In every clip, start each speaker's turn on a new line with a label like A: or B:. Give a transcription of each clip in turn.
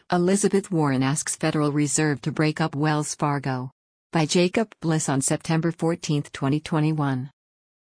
A: Elizabeth Warren asks Federal Reserve to break up Wells Fargo. By Jacob Bliss on September 14, 2021.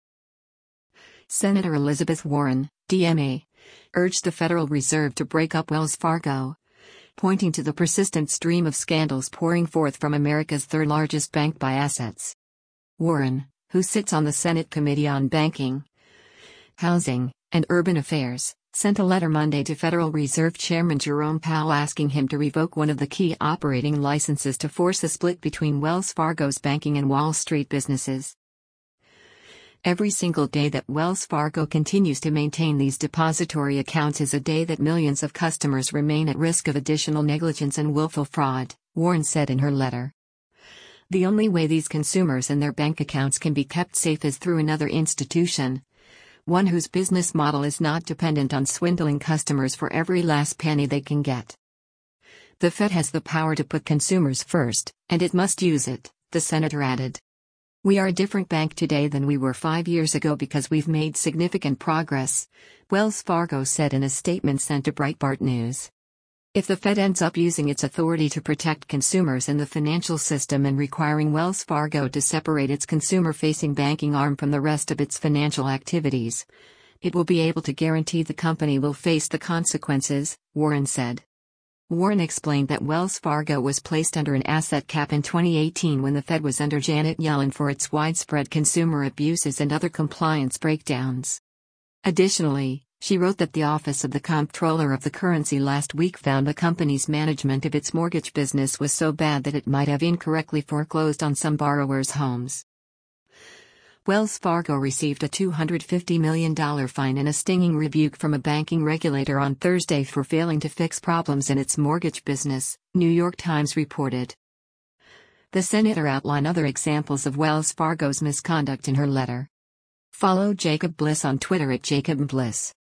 A: Senator Elizabeth Warren, DMA, urged the Federal Reserve to break up Wells Fargo, pointing to the persistent stream of scandals pouring forth from America's third-largest bank by assets. Warren, who sits on the Senate Committee on Banking, Housing, and Urban Affairs, sent a letter Monday to Federal Reserve Chairman Jerome Powell asking him to revoke one of the key operating licenses to force a split between Wells Fargo's banking and Wall Street businesses. Every single day that Wells Fargo continues to maintain these depository accounts is a day that millions of customers remain at risk of additional negligence and willful fraud, Warren said in her letter. The only way these consumers and their bank accounts can be kept safe is through another institution, one whose business model is not dependent on swindling customers for every last penny they can get. The Fed has the power to put consumers first, and it must use it, the senator added. We are a different bank today than we were 5 years ago because we've made significant progress, Wells Fargo said in a statement sent to Breitbart News. If the Fed ends up using its authority to protect consumers in the financial system and requiring Wells Fargo to separate its consumer-facing banking arm from the rest of its financial activities, it will be able to guarantee the company will face the consequences, Warren said. Warren explained that Wells Fargo was placed under an asset cap in 2018 when the Fed was under Janet Yellen for its widespread consumer abuses and other compliance breakdowns. Additionally, she wrote that the Office of the Comptroller of the Currency last week found the company's management of its mortgage business was so bad that it might have incorrectly foreclosed on some borrowers' homes. Wells Fargo received a $250 million fine and a stinging rebuke from a banking regulator on Thursday for failing to fix problems in its mortgage business, New York Times reported. The senator outlined other examples of Wells Fargo's misconduct in her letter. Follow Jacob Bliss on Twitter at Jacob Bliss.